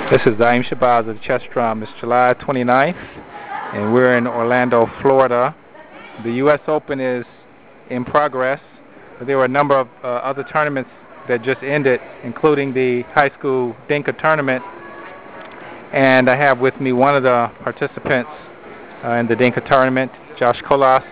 This is Daim Shabazz of Chess Drum. It's July 29th, and we're in Orlando, Florida. The U.S. Open is in progress, but there were a number of other tournaments that just ended, including the high school Dinka tournament. And I have with me one of the participants in the Dinka tournament, Josh Kolas,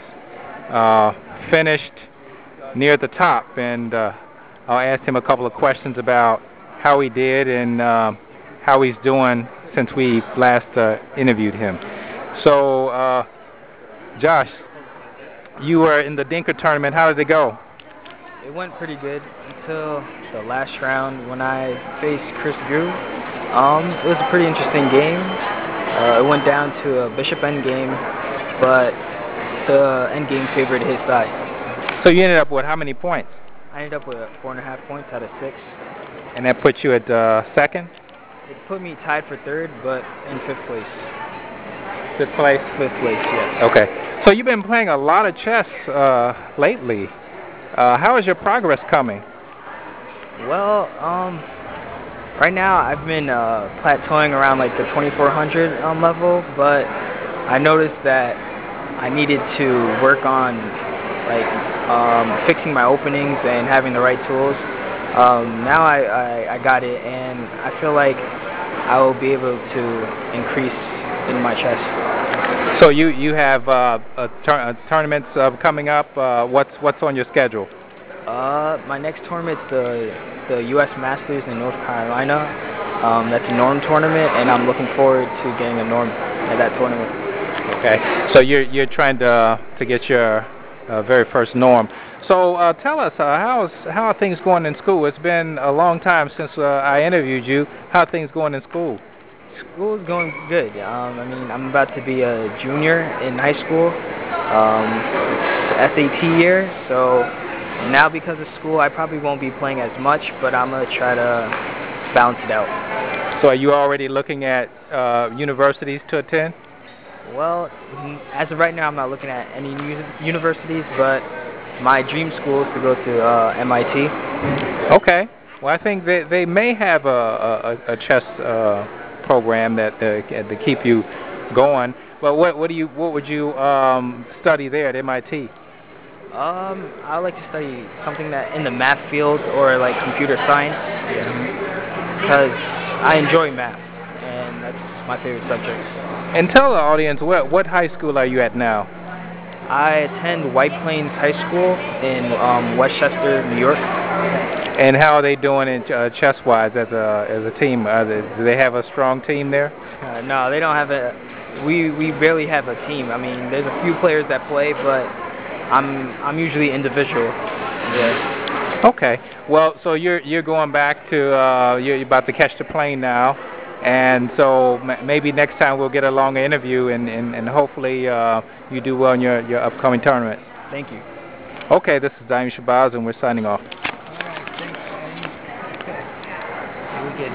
finished near the top, and I'll ask him a couple of questions about how he did and how he's doing since we last interviewed him. So, Josh, you were in the Dinka tournament. How did it go? It went pretty good until the last round when I faced Chris Drew. It was a pretty interesting game. It went down to a bishop endgame, but the endgame favored his side. So you ended up with how many points? I ended up with 4.5 points out of 6. And that puts you at second? It put me tied for third, but in 5th place. 5th place? 5th place, yes. Okay. So you've been playing a lot of chess lately. How is your progress coming? Well, right now I've been plateauing around like the 2400 level, but I noticed that I needed to work on like fixing my openings and having the right tools. Now I got it, and I feel like I will be able to increase in my chess. So you have tournaments coming up. What's on your schedule? My next tournament's the U.S. Masters in North Carolina. That's a norm tournament, and I'm looking forward to getting a norm at that tournament. Okay. So you're trying to get your very first norm. So tell us, how are things going in school? It's been a long time since I interviewed you. How are things going in school? School's going good. I mean, I'm about to be a junior in high school. It's the SAT year, so now because of school, I probably won't be playing as much, but I'm going to try to balance it out. So are you already looking at universities to attend? Well, as of right now, I'm not looking at any universities, but my dream school is to go to MIT. Okay. Well, I think they may have a chess program that to keep you going. But what would you study there at MIT? I would like to study something that in the math field or like computer science, because I enjoy math and that's my favorite subject. And tell the audience, what high school are you at now? I attend White Plains High School in Westchester, New York. And how are they doing in chess-wise as a team? Do they have a strong team there? No, they don't have a. We barely have a team. I mean, there's a few players that play, but I'm usually individual. Yeah. Okay. Well, so you're going back to you're about to catch the plane now, and so maybe next time we'll get a longer interview, and hopefully you do well in your upcoming tournament. Thank you. Okay. This is Daim Shabazz, and we're signing off.